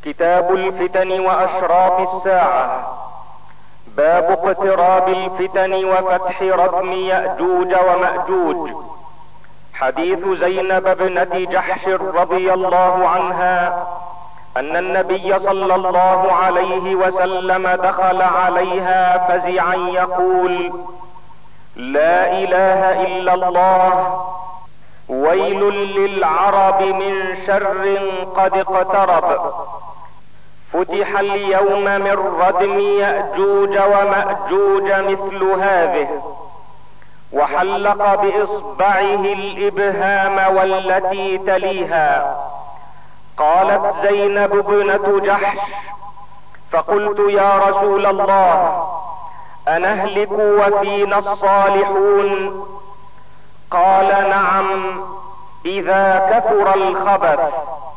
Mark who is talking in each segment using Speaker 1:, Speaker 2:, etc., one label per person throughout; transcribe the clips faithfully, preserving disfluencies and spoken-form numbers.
Speaker 1: كتاب الفتن واشراط الساعة. باب اقتراب الفتن وفتح ردم يأجوج ومأجوج. حديث زينب ابنة جحش رضي الله عنها ان النبي صلى الله عليه وسلم دخل عليها فزعا يقول: لا اله الا الله، ويل للعرب من شر قد اقترب. فتح اليوم من ردم يأجوج ومأجوج مثل هذه. وحلق باصبعه الابهام والتي تليها. قالت زينب ابنة جحش: فقلت يا رسول الله، أنهلك وفينا الصالحون؟ قال: نعم، اذا كثر الخبث.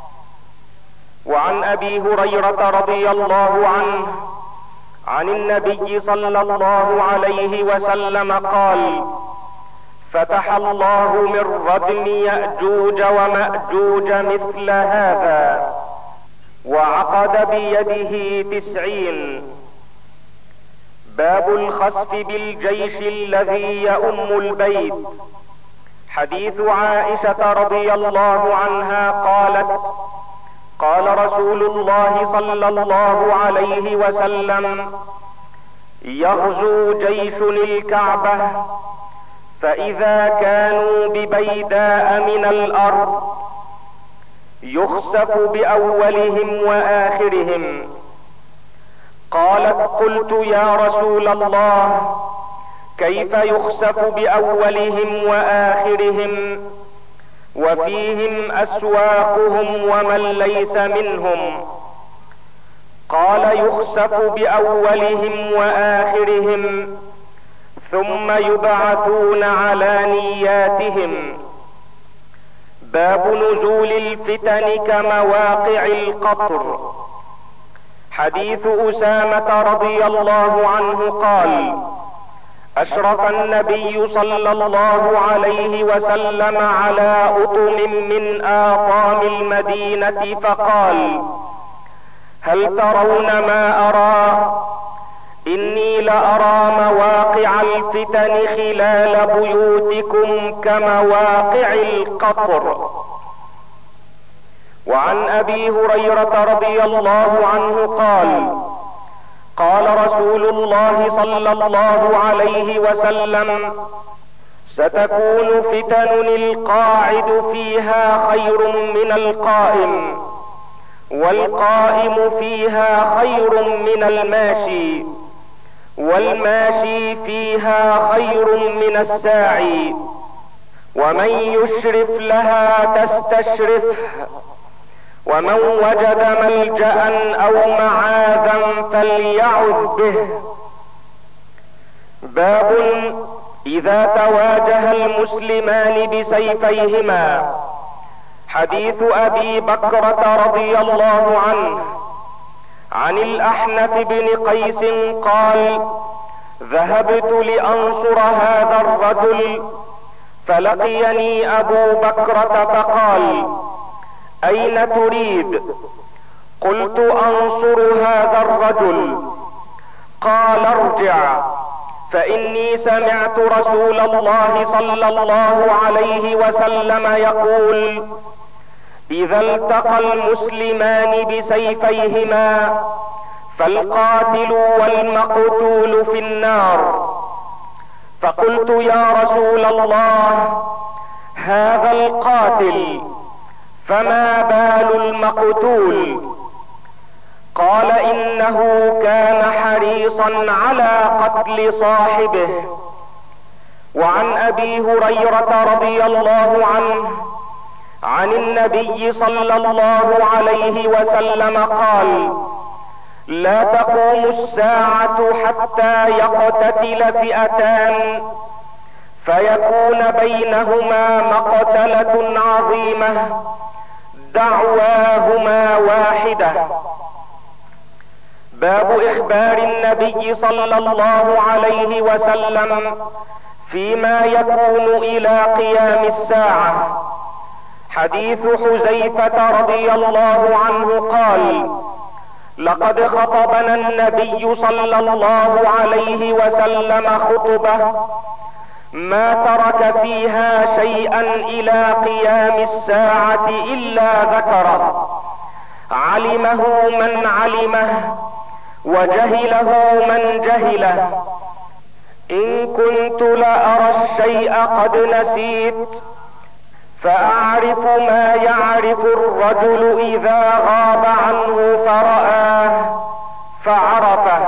Speaker 1: وعن ابي هريرة رضي الله عنه عن النبي صلى الله عليه وسلم قال: فتح الله من ردم يأجوج ومأجوج مثل هذا، وعقد بيده تسعين. باب الخسف بالجيش الذي يؤم البيت. حديث عائشة رضي الله عنها قالت: قال رسول الله صلى الله عليه وسلم: يغزو جيش الكعبة، فإذا كانوا ببيداء من الأرض يخسف بأولهم وآخرهم. قالت: قلت يا رسول الله، كيف يخسف بأولهم وآخرهم وفيهم أسواقهم ومن ليس منهم؟ قال: يخسف بأولهم وآخرهم ثم يبعثون على نياتهم. باب نزول الفتن كمواقع القطر. حديث أسامة رضي الله عنه قال: اشرف النبي صلى الله عليه وسلم على اطم من آطام المدينة فقال: هل ترون ما ارى؟ اني لارى مواقع الفتن خلال بيوتكم كمواقع القطر. وعن ابي هريرة رضي الله عنه قال: قال رسول الله صلى الله عليه وسلم: ستكون فتن القاعد فيها خير من القائم، والقائم فيها خير من الماشي، والماشي فيها خير من الساعي، ومن يشرف لها تستشرفه، ومن وجد ملجأ او معاذا فليعذ به. باب اذا تواجه المسلمان بسيفيهما. حديث ابي بكرة رضي الله عنه عن الاحنف بن قيس قال: ذهبت لانصر هذا الرجل، فلقيني ابو بكرة فقال: اين تريد؟ قلت: انصر هذا الرجل. قال: ارجع، فاني سمعت رسول الله صلى الله عليه وسلم يقول: اذا التقى المسلمان بسيفيهما فالقاتل والمقتول في النار. فقلت: يا رسول الله، هذا القاتل، فما بال المقتول؟ قال: انه كان حريصا على قتل صاحبه. وعن ابي هريرة رضي الله عنه عن النبي صلى الله عليه وسلم قال: لا تقوم الساعة حتى يقتتل فئتان فيكون بينهما مقتلة عظيمة دعواهما واحدة. باب اخبار النبي صلى الله عليه وسلم فيما يكون الى قيام الساعة. حديث حذيفة رضي الله عنه قال: لقد خطبنا النبي صلى الله عليه وسلم خطبة ما ترك فيها شيئا الى قيام الساعة الا ذكره، علمه من علمه وجهله من جهله. ان كنت لارى الشيء قد نسيت، فاعرف ما يعرف الرجل اذا غاب عنه فرآه فعرفه.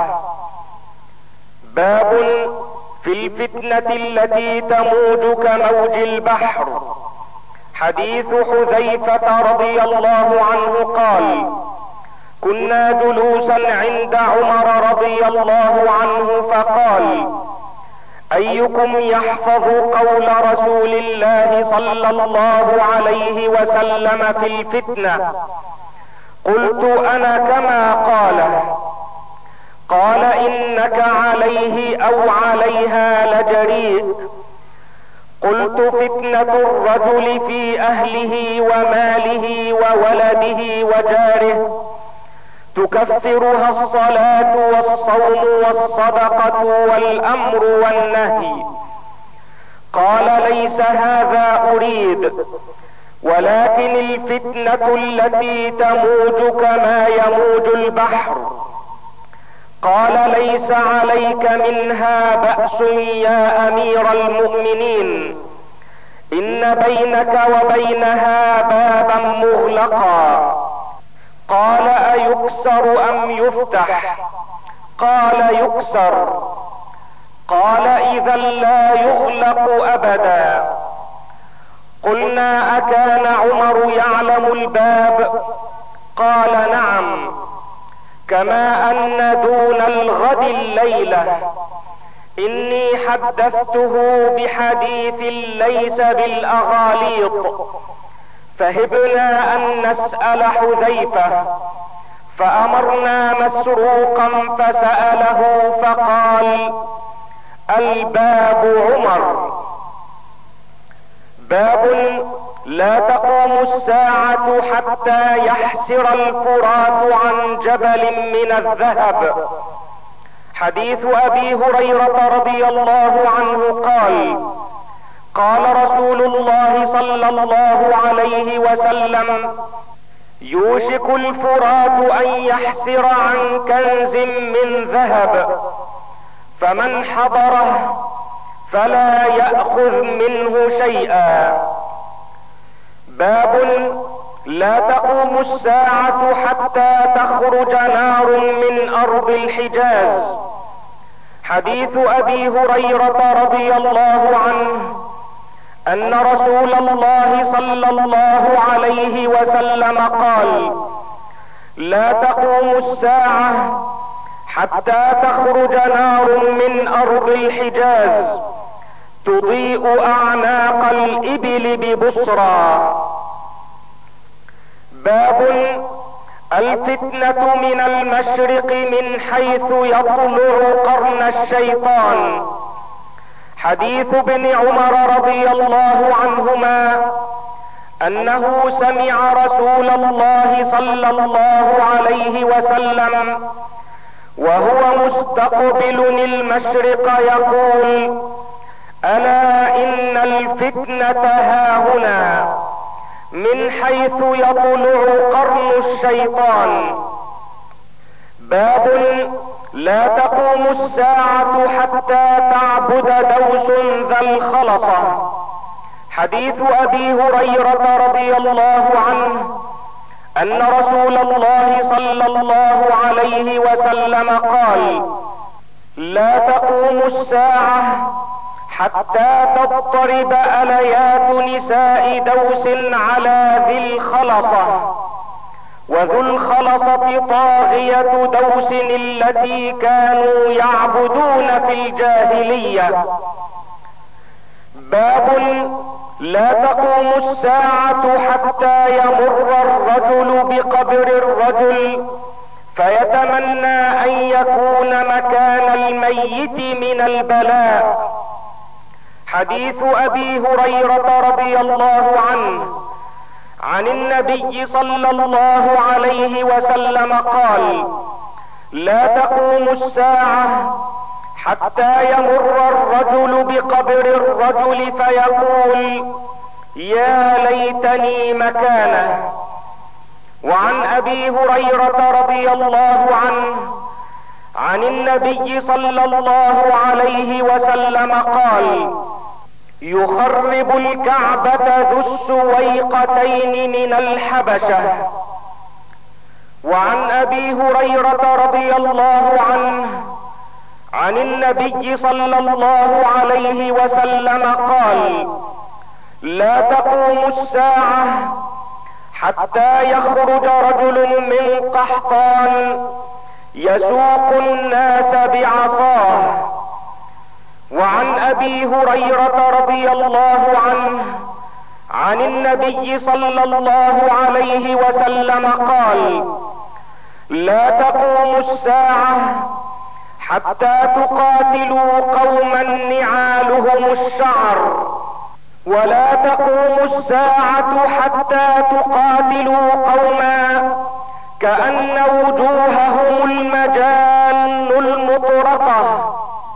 Speaker 1: باب في الفتنة التي تموج كموج البحر. حديث حذيفة رضي الله عنه قال: كنا جلوسا عند عمر رضي الله عنه فقال: ايكم يحفظ قول رسول الله صلى الله عليه وسلم في الفتنة؟ قلت: انا كما قاله. قال: انك عليه او عليها لجريء. قلت: فتنة الرجل في اهله وماله وولده وجاره تكفرها الصلاة والصوم والصدقة والامر والنهي. قال: ليس هذا اريد، ولكن الفتنة التي تموج كما يموج البحر. قال: ليس عليك منها بأس يا امير المؤمنين، ان بينك وبينها بابا مغلقا. قال: ايكسر ام يفتح؟ قال: يكسر. قال: اذا لا يغلق ابدا. قلنا: اكان عمر يعلم الباب؟ قال: نعم، كما ان دون الغد الليلة اني حدثته بحديث ليس بالاغاليط. فهبنا ان نسأل حذيفة، فامرنا مسروقا فسأله فقال: الباب عمر. باب لا تقوم الساعة حتى يحسر الفرات عن جبل من الذهب. حديث ابي هريرة رضي الله عنه قال: قال رسول الله صلى الله عليه وسلم: يوشك الفرات ان يحسر عن كنز من ذهب، فمن حضره فلا يأخذ منه شيئا. باب لا تقوم الساعة حتى تخرج نار من ارض الحجاز. حديث ابي هريرة رضي الله عنه ان رسول الله صلى الله عليه وسلم قال: لا تقوم الساعة حتى تخرج نار من ارض الحجاز تضيء اعناق الابل ببصرى. باب الفتنة من المشرق من حيث يطلع قرن الشيطان. حديث ابن عمر رضي الله عنهما انه سمع رسول الله صلى الله عليه وسلم وهو مستقبل المشرق يقول: الا ان الفتنة هاهنا من حيث يطلع قرن الشيطان. باب لا تقوم الساعة حتى تعبد دوس ذا الخلصة. حديث ابي هريرة رضي الله عنه ان رسول الله صلى الله عليه وسلم قال: لا تقوم الساعة حتى تضطرب اليات نساء دوس على ذي الخلصة. وذو الخلصة طاغية دوس التي كانوا يعبدون في الجاهلية. باب لا تقوم الساعة حتى يمر الرجل بقبر الرجل فيتمنى ان يكون مكان الميت من البلاء. حديث ابي هريرة رضي الله عنه عن النبي صلى الله عليه وسلم قال: لا تقوم الساعة حتى يمر الرجل بقبر الرجل فيقول يا ليتني مكانه. وعن ابي هريرة رضي الله عنه عن النبي صلى الله عليه وسلم قال يخرب الكعبة ذو السويقتين من الحبشة. وعن ابي هريرة رضي الله عنه عن النبي صلى الله عليه وسلم قال لا تقوم الساعة حتى يخرج رجل من قحطان يسوق الناس بعصاه. وعن ابي هريرة رضي الله عنه عن النبي صلى الله عليه وسلم قال لا تقوم الساعة حتى تقاتلوا قوما نعالهم الشعر، ولا تقوم الساعة حتى تقاتلوا قوما كأن وجوههم المجان المطرقة.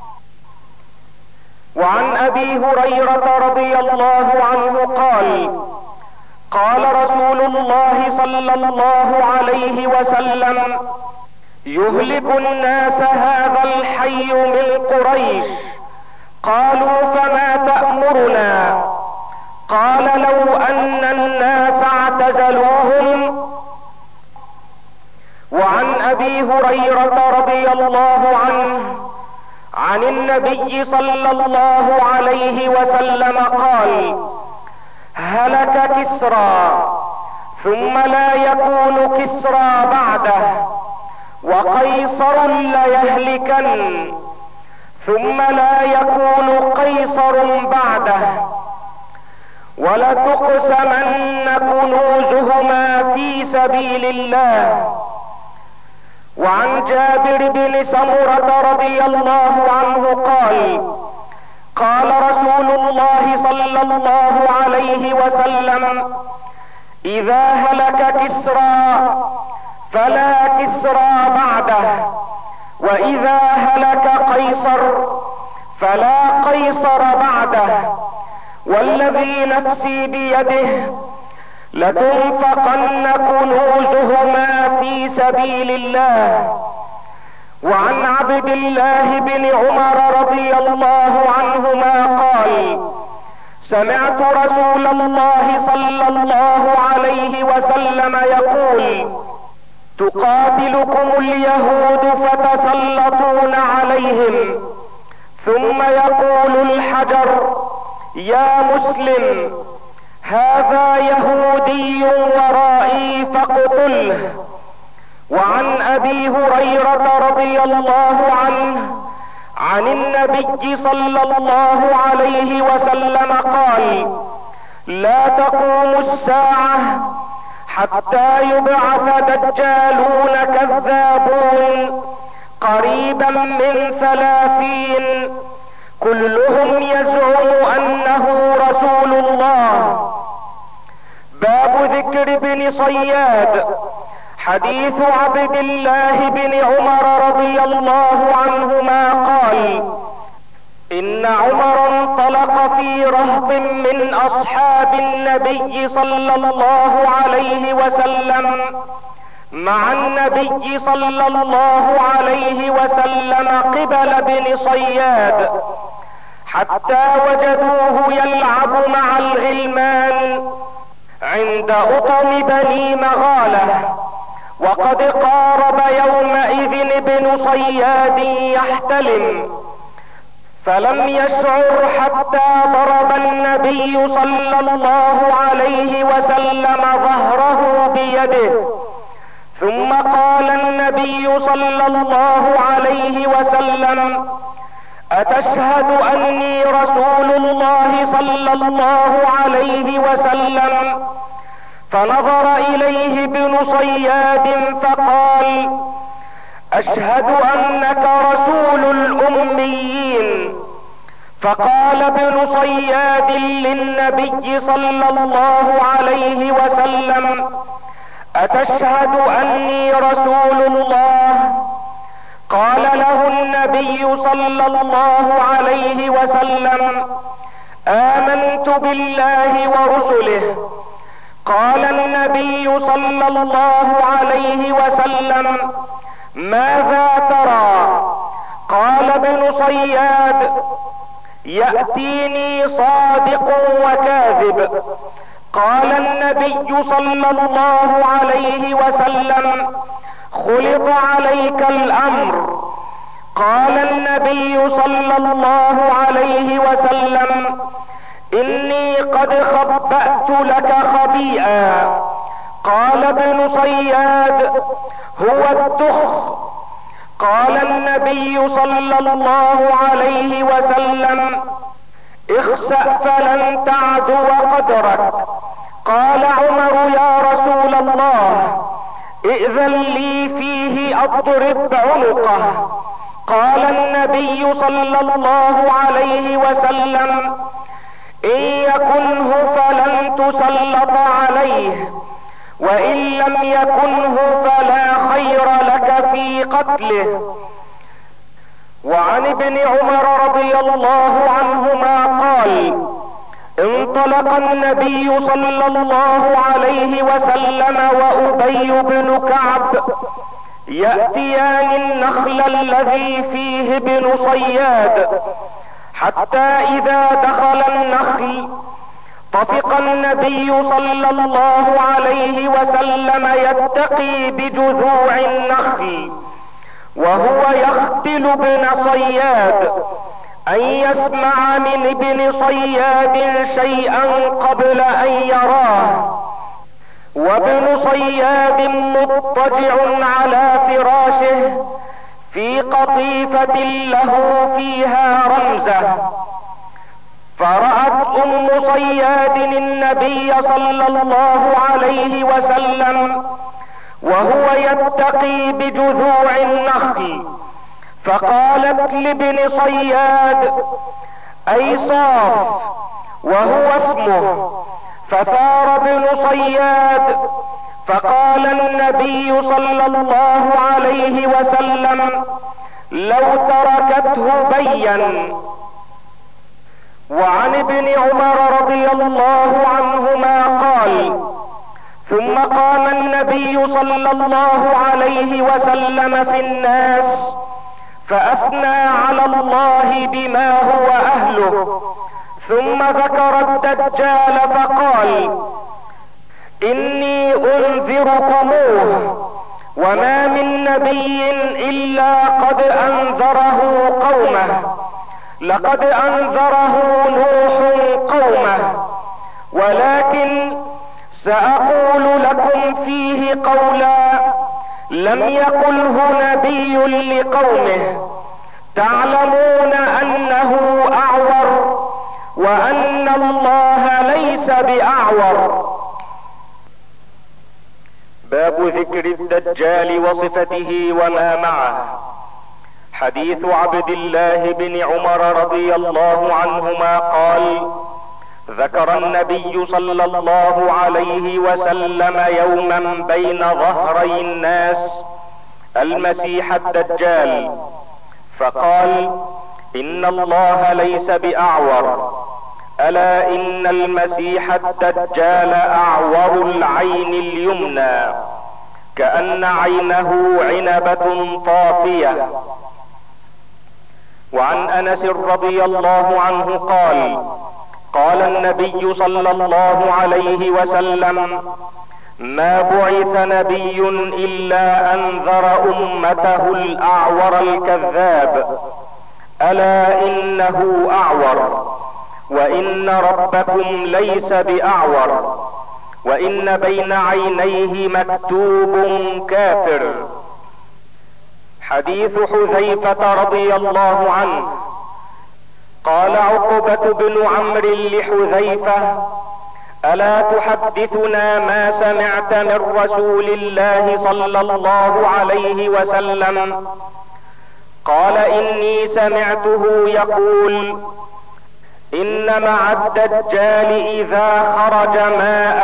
Speaker 1: وعن ابي هريرة رضي الله عنه قال قال رسول الله صلى الله عليه وسلم يهلك الناس هذا الحي من قريش. قالوا فما تأمرنا؟ قال لو ان الناس اعتزلوهم. وعن ابي هريرة رضي الله عنه عن النبي صلى الله عليه وسلم قال هلك كسرى ثم لا يكون كسرى بعده، وقيصر ليهلكن ثم لا يكون قيصر بعده، ولتقسمن كنوزهما في سبيل الله. وعن جابر بن سمرة رضي الله عنه قال قال رسول الله صلى الله عليه وسلم اذا هلك كسرى فلا كسرى بعده، واذا هلك قيصر فلا قيصر بعده، والذي نفسي بيده لتنفقن كنوزهما في سبيل الله. وعن عبد الله بن عمر رضي الله عنهما قال سمعت رسول الله صلى الله عليه وسلم يقول تقاتلكم اليهود فتسلطون عليهم، ثم يقول الحجر يا مسلم هذا يهودي ورائي فاقتله. وعن ابي هريرة رضي الله عنه عن النبي صلى الله عليه وسلم قال لا تقوم الساعة حتى يبعث دجالون كذابون قريبا من ثلاثين كلهم يزعم انه رسول الله. باب ذكر بن صياد. حديث عبد الله بن عمر رضي الله عنهما قال ان عمر انطلق في رهط من اصحاب النبي صلى الله عليه وسلم مع النبي صلى الله عليه وسلم قبل بن صياد حتى وجدوه يلعب مع الغلمان عند اطم بني مغالة، وقد قارب يومئذ ابن صياد يحتلم، فلم يشعر حتى ضرب النبي صلى الله عليه وسلم ظهره بيده، ثم قال النبي صلى الله عليه وسلم اتشهد اني رسول الله صلى الله عليه وسلم؟ فنظر اليه ابن صياد فقال اشهد انك رسول الاميين. فقال ابن صياد للنبي صلى الله عليه وسلم اتشهد اني رسول الله؟ النبي صلى الله عليه وسلم: آمنت بالله ورسله. قال النبي صلى الله عليه وسلم: ماذا ترى؟ قال ابن صياد: يأتيني صادق وكاذب. قال النبي صلى الله عليه وسلم: خلط عليك الامر. قال النبي صلى الله عليه وسلم: اني قد خبأت لك خبيئا. قال ابن صياد: هو الدخ. قال النبي صلى الله عليه وسلم: اخسأ فلن تعدو قدرك. قال عمر: يا رسول الله، ائذن لي فيه اضرب عنقه. قال النبي صلى الله عليه وسلم: ان يكنه فلن تسلط عليه، وان لم يكنه فلا خير لك في قتله. وعن ابن عمر رضي الله عنهما قال: انطلق النبي صلى الله عليه وسلم وأبي بن كعب يأتيان النخل الذي فيه ابن صياد، حتى إذا دخل النخل طفق النبي صلى الله عليه وسلم يتقي بجذوع النخل وهو يختل ابن صياد ان يسمع من ابن صياد شيئا قبل ان يراه، وابن صياد مضطجع على فراشه في قطيفة له فيها رمزة. فرأت ام صياد النبي صلى الله عليه وسلم وهو يتقي بجذوع النخل، فقالت لابن صياد: اي صاف، وهو اسمه. فثار ابن صياد، فقال النبي صلى الله عليه وسلم: لو تركته بين. وعن ابن عمر رضي الله عنهما قال: ثم قام النبي صلى الله عليه وسلم في الناس فأثنى على الله بما هو أهله، ثم ذكر الدجال فقال: إني أنذركموه، وما من نبي إلا قد أنذره قومه. لقد أنذره نوح قومه، ولكن سأقول لكم فيه قولا لم يقله نبي لقومه. تعلمون أنه أعور، وأن الله ليس بأعور. باب ذكر الدجال وصفته وما معه. حديث عبد الله بن عمر رضي الله عنهما قال: ذكر النبي صلى الله عليه وسلم يوما بين ظهري الناس المسيح الدجال، فقال: ان الله ليس باعور، الا ان المسيح الدجال اعور العين اليمنى كأن عينه عنبة طافية. وعن انس رضي الله عنه قال: قال النبي صلى الله عليه وسلم: ما بعث نبي الا انذر امته الاعور الكذاب، الا انه اعور، وان ربكم ليس باعور، وان بين عينيه مكتوب كافر. حديث حذيفة رضي الله عنه قال عقبة بن عمرو لحذيفة: الا تحدثنا ما سمعت من رسول الله صلى الله عليه وسلم؟ قال: اني سمعته يقول: ان مع الدجال اذا خرج ماء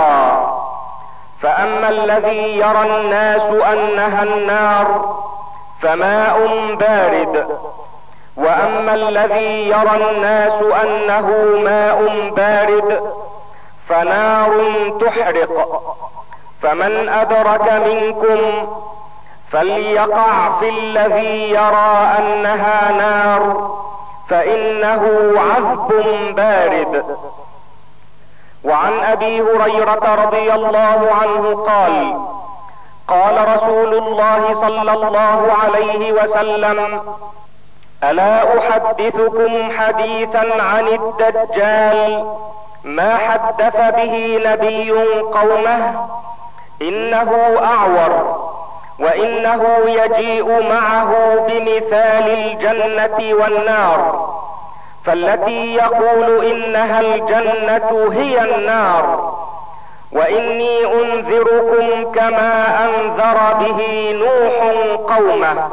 Speaker 1: ونارا، فاما الذي يرى الناس انها النار فماء بارد، واما الذي يرى الناس انه ماء بارد فنار تحرق. فمن ادرك منكم فليقع في الذي يرى انها نار، فانه عذب بارد. وعن ابي هريرة رضي الله عنه قال: قال رسول الله صلى الله عليه وسلم: الا احدثكم حديثا عن الدجال ما حدث به نبي قومه؟ انه اعور، وانه يجيء معه بمثال الجنة والنار، فالتي يقول انها الجنة هي النار، واني انذركم كما انذر به نوح قومه.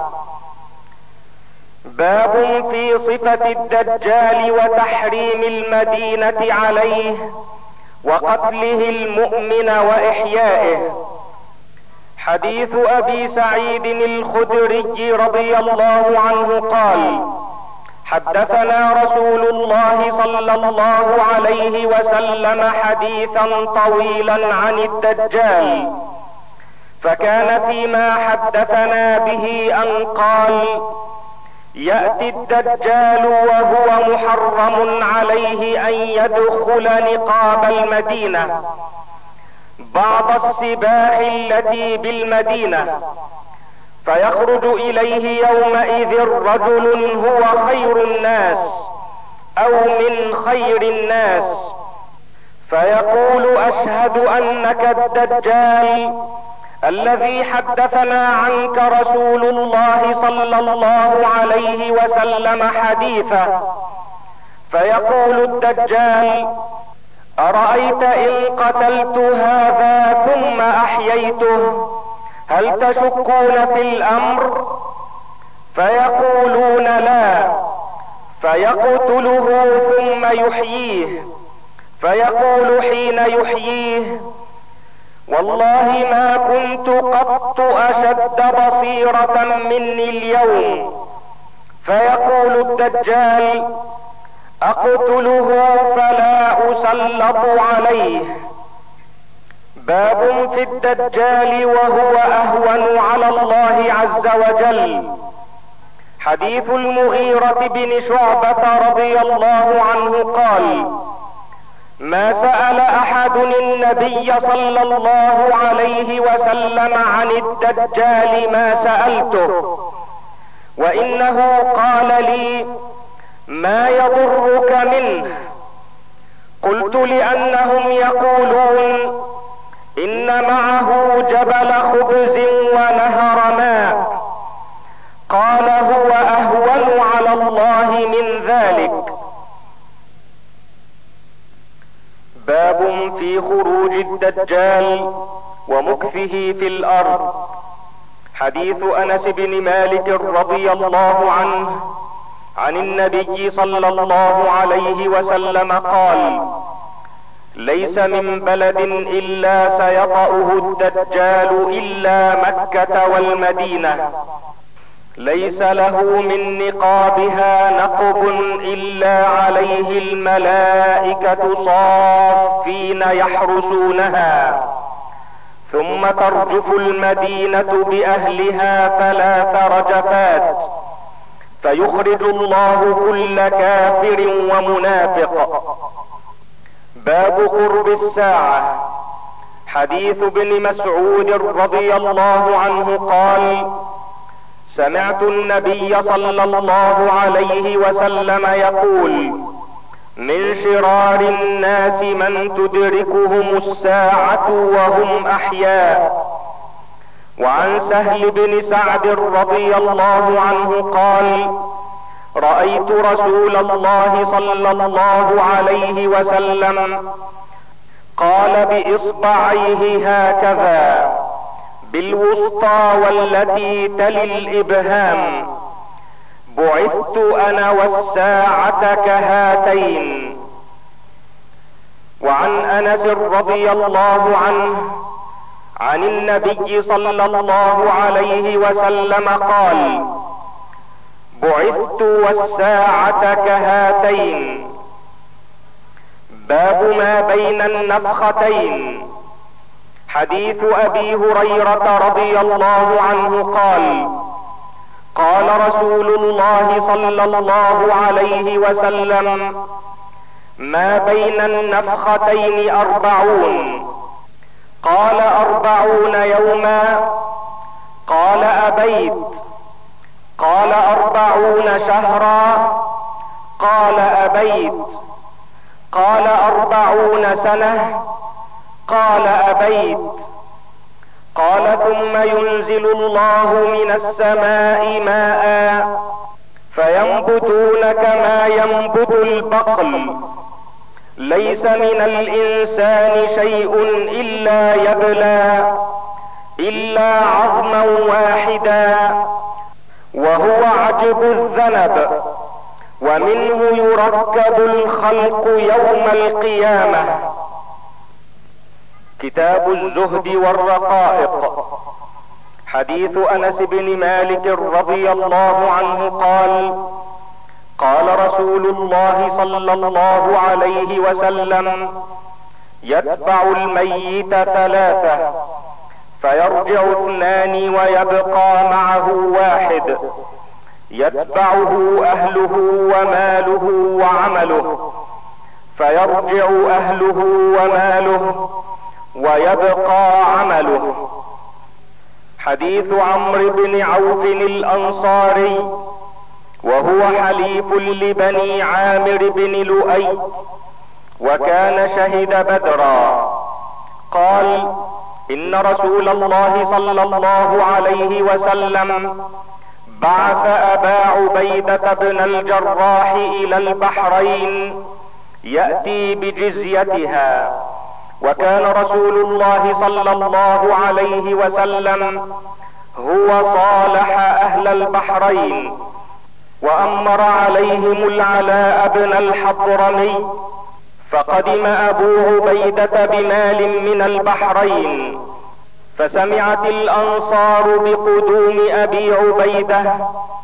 Speaker 1: باب في صفة الدجال وتحريم المدينة عليه وقتله المؤمن واحيائه. حديث ابي سعيد الخدري رضي الله عنه قال: حدثنا رسول الله صلى الله عليه وسلم حديثا طويلا عن الدجال، فكان فيما حدثنا به ان قال: يأتي الدجال وهو محرم عليه ان يدخل نقاب المدينة، بعض السباح التي بالمدينة، فيخرج اليه يومئذ رجل هو خير الناس او من خير الناس، فيقول: اشهد انك الدجال الذي حدثنا عنك رسول الله صلى الله عليه وسلم حديثا. فيقول الدجال: ارايت ان قتلت هذا ثم احييته هل تشكون في الامر؟ فيقولون لا. فيقتله ثم يحييه، فيقول حين يحييه: والله ما كنت قط اشد بصيرة مني اليوم. فيقول الدجال: اقتله فلا اسلط عليه. باب في الدجال وهو اهون على الله عز وجل. حديث المغيرة بن شعبة رضي الله عنه قال: ما سأل احد النبي صلى الله عليه وسلم عن الدجال ما سألته، وانه قال لي: ما يضرك منه؟ قلت: لانهم يقولون ان معه جبل خبز ونهر ماء. قال: هو اهون على الله من ذلك. باب في خروج الدجال ومكثه في الارض. حديث انس بن مالك رضي الله عنه عن النبي صلى الله عليه وسلم قال: ليس من بلد الا سيطأه الدجال الا مكة والمدينة، ليس له من نقابها نقب الا عليه الملائكة صافين يحرسونها، ثم ترجف المدينة باهلها ثلاث رجفات، فيخرج الله كل كافر ومنافق. باب قرب الساعة. حديث ابن مسعود رضي الله عنه قال: سمعت النبي صلى الله عليه وسلم يقول: من شرار الناس من تدركهم الساعة وهم احياء. وعن سهل بن سعد رضي الله عنه قال: رأيت رسول الله صلى الله عليه وسلم قال باصبعيه هكذا بالوسطى والتي تلي الابهام: بعثت انا والساعة عن النبي صلى الله عليه وسلم قال: بعثت والساعة كهاتين. باب ما بين النفختين. حديث ابي هريرة رضي الله عنه قال: قال رسول الله صلى الله عليه وسلم: ما بين النفختين اربعون. قال: اربعون يوما. قال: ابيت. قال: اربعون شهرا. قال: ابيت. قال: اربعون سنة. قال: ابيت. قال: ثم ينزل الله من السماء ماء فينبتون كما ينبت البقل، ليس من الانسان شيء الا يبلى الا عظما واحدا وهو عجب الذنب، ومنه يركب الخلق يوم القيامة. كتاب الزهد والرقائق. حديث انس بن مالك رضي الله عنه قال: قال رسول الله صلى الله عليه وسلم: يتبع الميت ثلاثة، فيرجع اثنان ويبقى معه واحد، يتبعه اهله وماله وعمله، فيرجع اهله وماله ويبقى عمله. حديث عمرو بن عوف الانصاري، وهو حليف لبني عامر بن لؤي، وكان شهد بدرا. قال: ان رسول الله صلى الله عليه وسلم بعث ابا عبيدة بن الجراح الى البحرين يأتي بجزيتها، وكان رسول الله صلى الله عليه وسلم هو صالح اهل البحرين، وامر عليهم العلاء بن الحضرمي، فقدم ابو عبيدة بمال من البحرين، فسمعت الانصار بقدوم ابي عبيدة،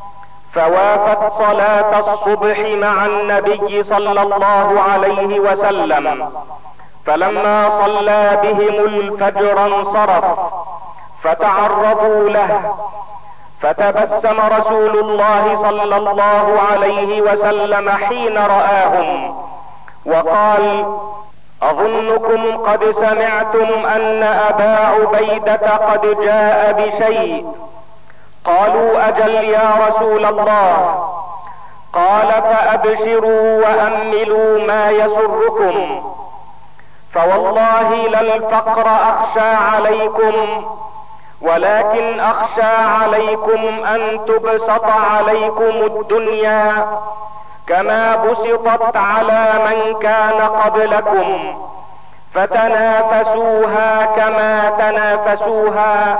Speaker 1: فوافت صلاة الصبح مع النبي صلى الله عليه وسلم، فلما صلى بهم الفجر انصرف، فتعرضوا له، فتبسم رسول الله صلى الله عليه وسلم حين رآهم وقال: اظنكم قد سمعتم ان ابا عبيدة قد جاء بشيء. قالوا: اجل يا رسول الله. قال: فابشروا واملوا ما يسركم، فوالله لا الفقر اخشى عليكم، ولكن اخشى عليكم ان تبسط عليكم الدنيا كما بسطت على من كان قبلكم، فتنافسوها كما تنافسوها،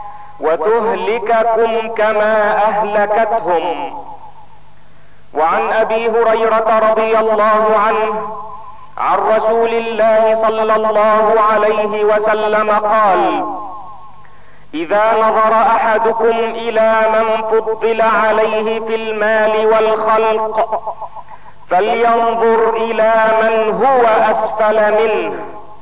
Speaker 1: وتهلككم كما اهلكتهم. وعن ابي هريرة رضي الله عنه عن رسول الله صلى الله عليه وسلم قال: اذا نظر احدكم الى من فضل عليه في المال والخلق فلينظر الى من هو اسفل منه.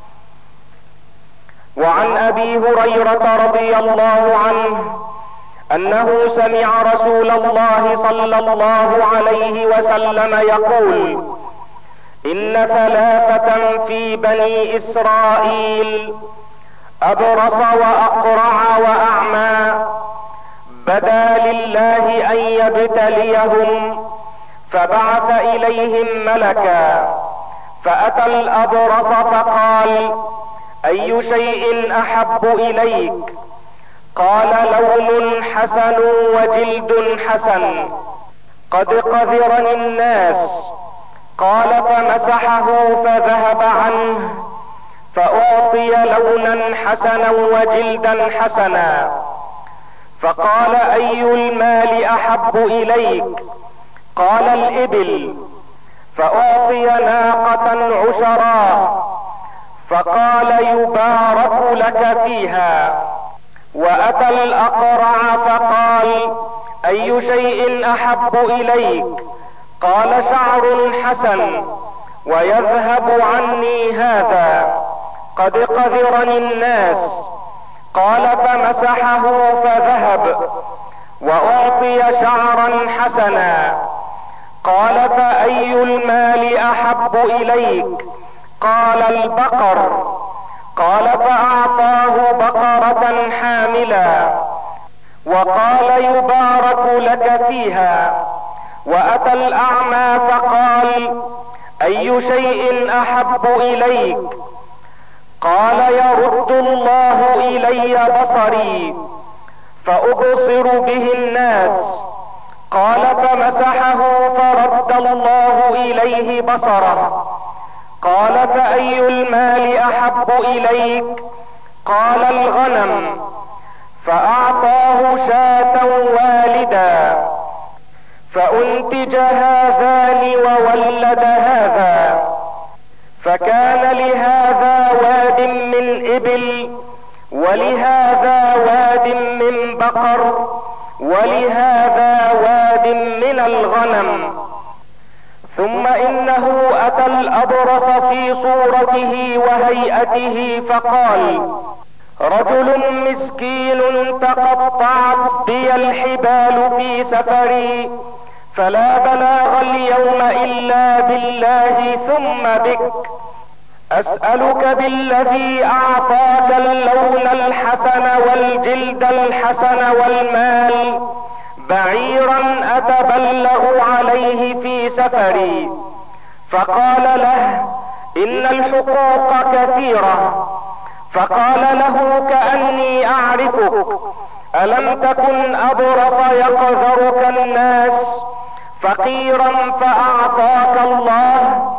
Speaker 1: وعن ابي هريرة رضي الله عنه انه سمع رسول الله صلى الله عليه وسلم يقول: ان ثلاثة في بني اسرائيل، ابرص واقرع واعمى، بدا لله ان يبتليهم، فبعث اليهم ملكا، فاتى الابرص فقال: اي شيء احب اليك؟ قال: لون حسن وجلد حسن، قد قذرني الناس. قال: فمسحه فذهب عنه، فأعطي لونا حسنا وجلدا حسنا. فقال: اي المال احب اليك؟ قال: الابل. فأعطي ناقة عشراء، فقال يبارك لك فيها. واتى الاقرع فقال اي شيء احب اليك؟ قال شعر حسن ويذهب عني هذا، قد قذرني الناس. قال فمسحه فذهب واعطي شعرا حسنا. قال فاي المال احب اليك؟ قال البقر. قال فاعطاه بقرة حاملا وقال يبارك لك فيها. واتى الاعمى فقال اي شيء احب اليك؟ قال يرد الله الي بصري فابصر به الناس. قال فمسحه فرد الله اليه بصره. قال فاي المال احب اليك؟ قال الغنم. فاعطاه شاة والدا، فانتج هذان وولد هذا، فكان لهذا واد من ابل ولهذا واد من بقر ولهذا واد من الغنم. ثم انه اتى الابرص في صورته وهيئته فقال رجل مسكين تقطعت بي الحبال في سفري، فلا بلاغ اليوم الا بالله ثم بك، اسألك بالذي اعطاك اللون الحسن والجلد الحسن والمال بعيرا اتبلغ عليه في سفري. فقال له ان الحقوق كثيرة. فقال له كأني اعرفك، الم تكن ابرص يقذرك الناس فقيرا فاعطاك الله؟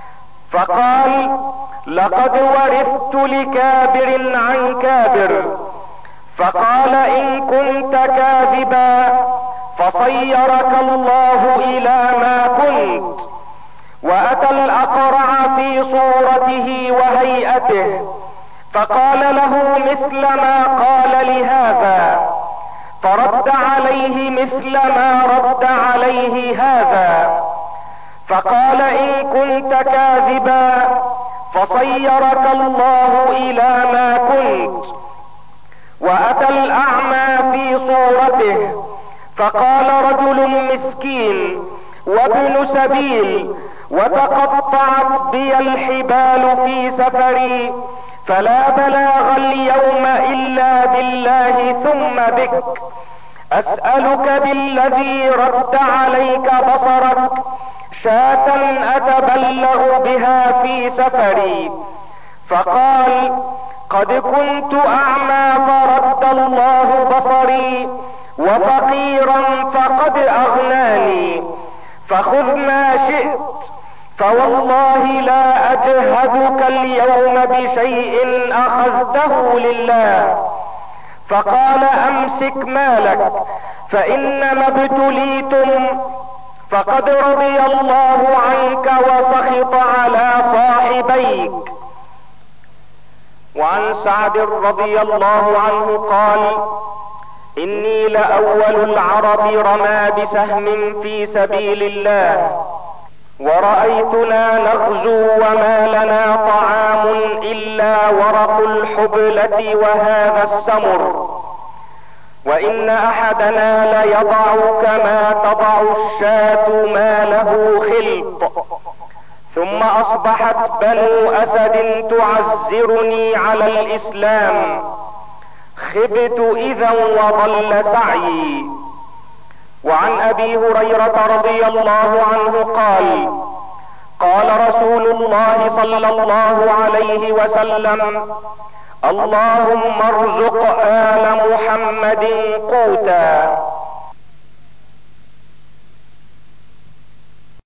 Speaker 1: فقال لقد ورثت لكابر عن كابر. فقال ان كنت كاذبا فصيرك الله الى ما كنت. واتى الاقرع في صورته وهيئته فقال له مثل ما قال لهذا، فرد عليه مثل ما رد عليه هذا. فقال ان كنت كاذبا فصيرك الله الى ما كنت. واتى الاعمى في صورته فقال رجل مسكين وابن سبيل وتقطعت بي الحبال في سفري، فلا بلاغ اليوم الا بالله ثم بك، اسألك بالذي رد عليك بصرك شاة اتبلغ بها في سفري. فقال قد كنت اعمى فرد الله بصري وفقيرا فقد اغناني، فخذ ما شئت، فوالله لا اجهدك اليوم بشيء اخذته لله. فقال امسك مالك فانما ابتليتم، فقد رضي الله عنك وسخط على صاحبيك. وعن سعد رضي الله عنه قال اني لاول العرب رمى بسهم في سبيل الله، ورأيتنا نغزو وما لنا طعام الا ورق الحبلة وهذا السمر، وان احدنا ليضع كما تضع الشاة ما له خلط. ثم اصبحت بنو اسد تعزرني على الاسلام، خبت اذا وضل سعيي. وعن ابي هريرة رضي الله عنه قال قال رسول الله صلى الله عليه وسلم اللهم ارزق آل محمد قوتا.